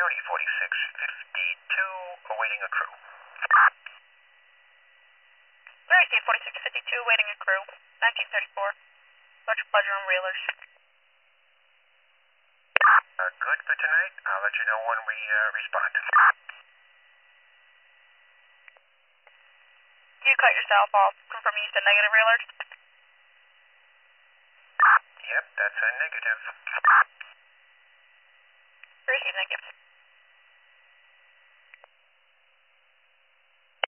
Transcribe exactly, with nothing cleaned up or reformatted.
County forty-six fifty-two, awaiting a crew. Thursday, forty-six fifty-two, awaiting a crew. nineteen thirty-four. Much pleasure on Wheelers. Uh, good for tonight. I'll let you know when we uh, respond. You cut yourself off. Confirm you said negative Wheelers? Yep, that's a negative. Receive, thank you.